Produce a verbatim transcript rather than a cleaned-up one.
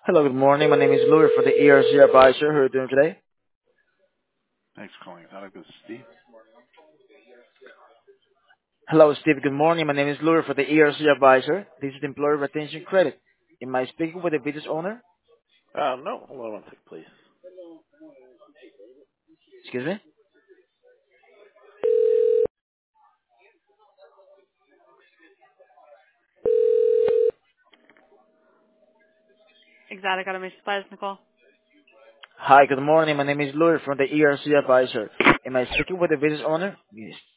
Hello, good morning. My name is Louis for the E R C Advisor. How are you doing today? Thanks for calling. How this is Steve? Hello, Steve. Good morning. My name is Louis for the E R C Advisor. This is the Employer Retention Credit. Am I speaking with the business owner? Uh, no, hold on one second, please. Excuse me? Exotic Automation Supplies, Nicole. Hi, good morning. My name is Louis from the E R C Advisor. Am I speaking with the business owner? Yes.